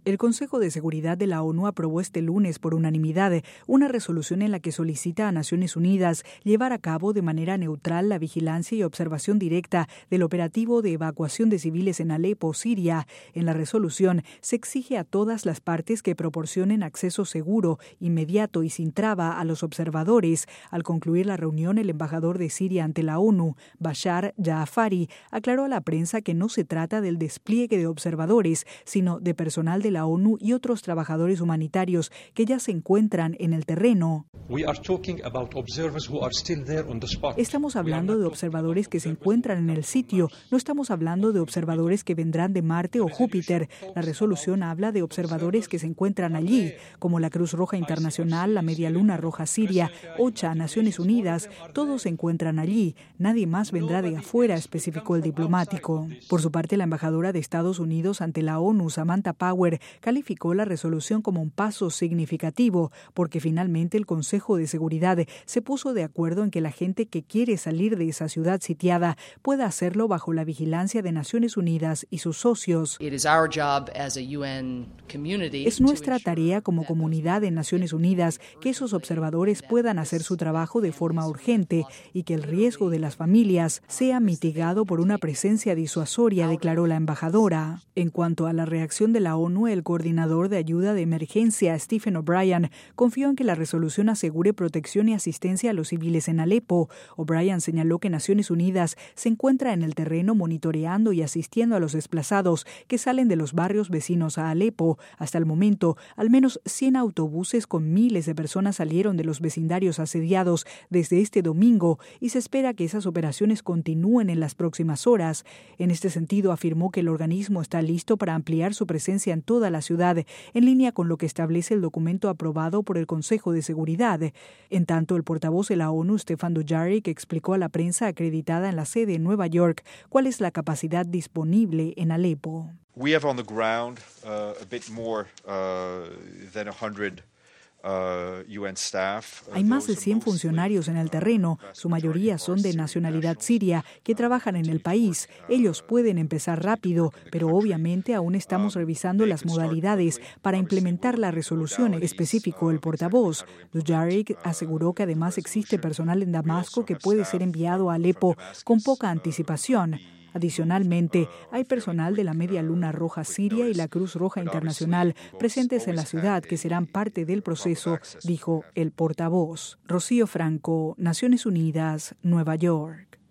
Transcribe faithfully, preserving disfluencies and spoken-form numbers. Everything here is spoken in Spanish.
El Consejo de Seguridad de la ONU aprobó este lunes por unanimidad una resolución en la que solicita a Naciones Unidas llevar a cabo de manera neutral la vigilancia y observación directa del operativo de evacuación de civiles en Alepo, Siria. En la resolución se exige a todas las partes que proporcionen acceso seguro, inmediato y sin traba a los observadores. Al concluir la reunión, el embajador de Siria ante la ONU, Bashar Jaafari, aclaró a la prensa que no se trata del despliegue de observadores, sino de personal de la ONU y otros trabajadores humanitarios que ya se encuentran en el terreno. Estamos hablando de observadores que se encuentran en el sitio, no estamos hablando de observadores que vendrán de Marte o Júpiter. La resolución habla de observadores que se encuentran allí, como la Cruz Roja Internacional, la Media Luna Roja Siria, OCHA, Naciones Unidas, todos se encuentran allí. Nadie más vendrá de afuera, especificó el diplomático. Por su parte, la embajadora de Estados Unidos ante la ONU, Samantha Power, calificó la resolución como un paso significativo, porque finalmente el Consejo de Seguridad se puso de acuerdo en que la gente que quiere salir de esa ciudad sitiada pueda hacerlo bajo la vigilancia de Naciones Unidas y sus socios. Es nuestra tarea como comunidad en Naciones Unidas que esos observadores puedan hacer su trabajo de forma urgente y que el riesgo de las familias sea mitigado por una presencia disuasoria, declaró la embajadora. En cuanto a la reacción de la ONU, el coordinador de ayuda de emergencia, Stephen O'Brien, confió en que la resolución asegure protección y asistencia a los civiles en Alepo. O'Brien señaló que Naciones Unidas se encuentra en el terreno monitoreando y asistiendo a los desplazados que salen de los barrios vecinos a Alepo. Hasta el momento, al menos cien autobuses con miles de personas salieron de los vecindarios asediados desde este domingo y se espera que esas operaciones continúen en las próximas horas. En este sentido, afirmó que el organismo está listo para ampliar su presencia en toda la ciudad, en línea con lo que establece el documento aprobado por el Consejo de Seguridad. En tanto, el portavoz de la ONU, Stefan Dujarric, explicó a la prensa acreditada en la sede en Nueva York cuál es la capacidad disponible en Alepo. We have on the ground uh, a bit more uh, than one hundred Uh, U N staff. Hay más de cien funcionarios en el terreno, su mayoría son de nacionalidad siria, que trabajan en el país. Ellos pueden empezar rápido, pero obviamente aún estamos revisando las modalidades para implementar la resolución, especificó el portavoz. Dujarric aseguró que además existe personal en Damasco que puede ser enviado a Alepo con poca anticipación. Adicionalmente, hay personal de la Media Luna Roja Siria y la Cruz Roja Internacional presentes en la ciudad que serán parte del proceso, dijo el portavoz. Rocío Franco, Naciones Unidas, Nueva York.